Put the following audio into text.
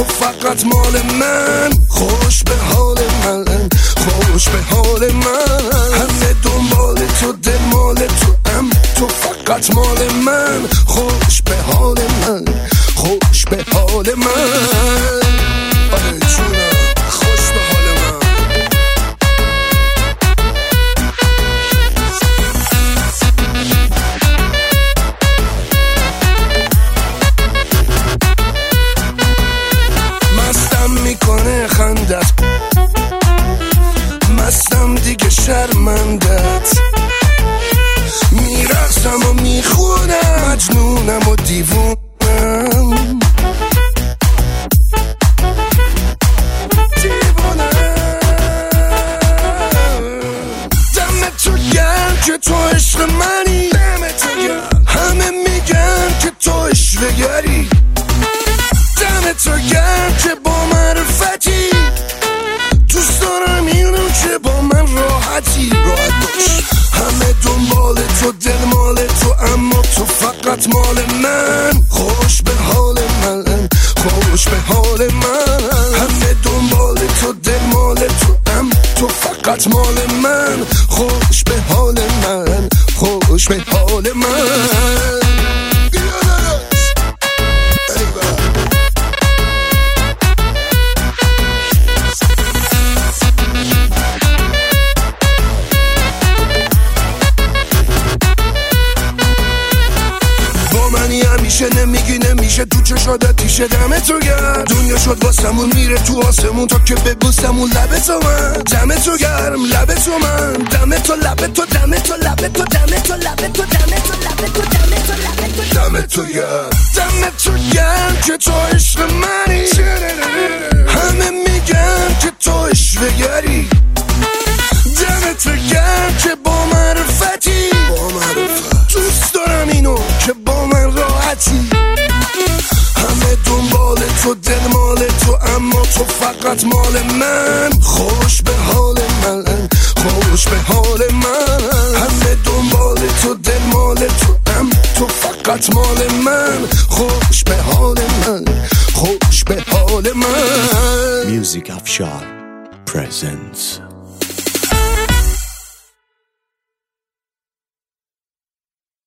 فقط مال من. خوش به حال من، خوش به حال من. همه دنبال تو، دل مال تو، تو فقط مال من. خوش به حال من، خوش به حال من. آره جونم، خوش به حال من. مستم میکنه خندت، مستم دیگه شرمندت. میرقصم و میخونم، مجنونم و دیوونم. دم تو گرم که تو عشق منی، همه میگن که تو عشوه‌گری. دم تو گرم که با معرفتی، دوست دارم اینو که با من راحتی. راحت باش، همه دنبال تو، دل مال تو، اما تو فقط مال من. خوش به حال من، خوش به حال من. همه دنبال تو، دل مال تو، تو فقط مال من. خوش به حال من، خوش به حال من. همیشه نمیگی نمیشه، تو چشادت تیشه. دم تو گرم، دنیا شد واسمون، میره تو آسمون تا که ببوسمون لب تو من. دم تو گرم، لب تو من. دم تو لب تو، دم تو لب تو، دم تو لب تو، دم تو لب تو، دم تو لب تو. دم تو گرم، دم تو گرم که تو عشق منی. همه میگن که تو عشوه‌گری. دم تو گرم که با معرفتی، دوست دارم اینو که با من راحتی. همه دنبال تو، دل مال تو، اما تو فقط مال من. خوش به حال من، خوش به حال من. همه دنبال تو، دل مال تو، تو فقط مال من. خوش به حال من، خوش به حال من. Music Afshar presents